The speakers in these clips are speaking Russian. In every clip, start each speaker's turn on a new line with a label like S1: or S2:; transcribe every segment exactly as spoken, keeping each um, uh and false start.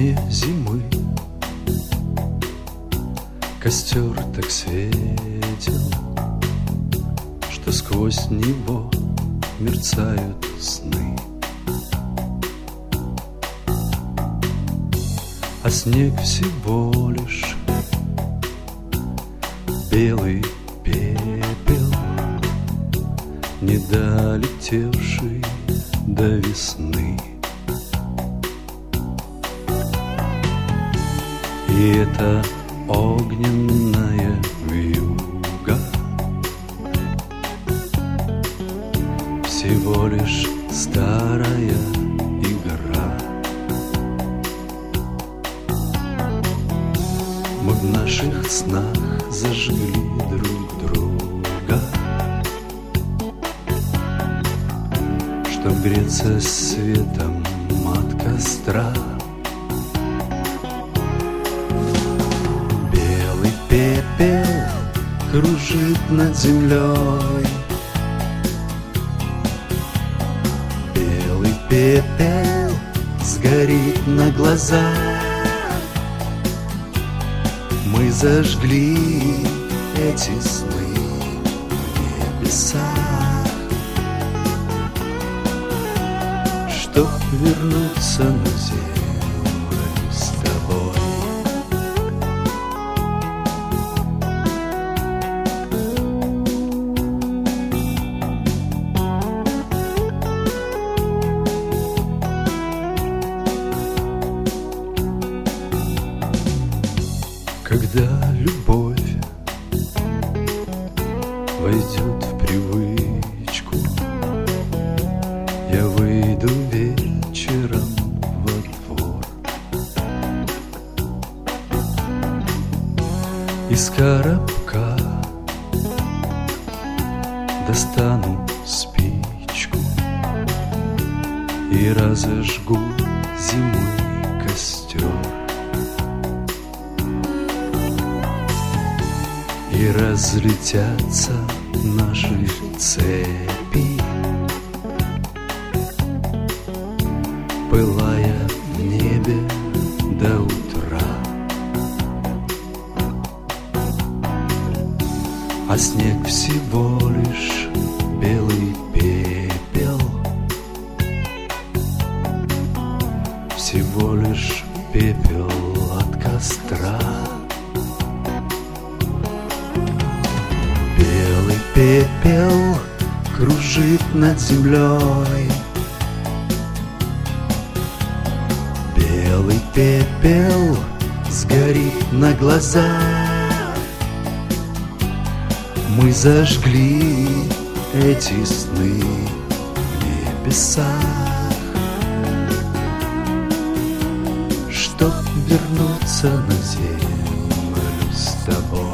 S1: весне зимы костер так светил, что сквозь него мерцают сны. А снег всего лишь белый пепел, не долетевший до весны. И это огненная вьюга всего лишь старая игра. Мы в наших снах зажгли друг друга, чтоб греться светом от костра. Белый пепел кружит над землей, белый пепел сгорит на глазах. Мы зажгли эти сны в небесах, чтоб вернуться на землю с тобой. Когда любовь войдет в привычку, я выйду вечером во двор. Из коробка достану спичку и разожгу зимой костер. И разлетятся наши цепи, пылая в небе до утра. А снег всего лишь белый пепел, всего лишь пепел от костра. Белый пепел кружит над землей, белый пепел сгорит на глазах. Мы зажгли эти сны в небесах, чтоб вернуться на землю с тобой.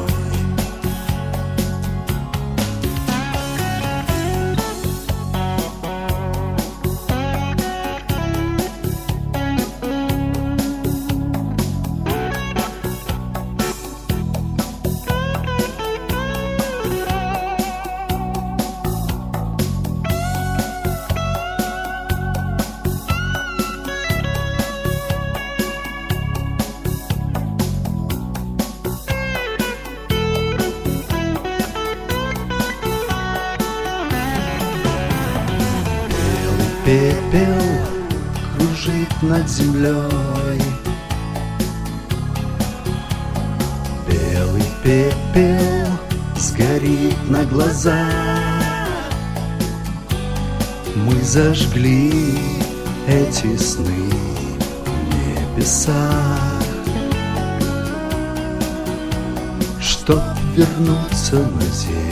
S1: Пепел кружит над землей, белый пепел сгорит на глазах. Мы зажгли эти сны в небесах, чтоб вернуться на землю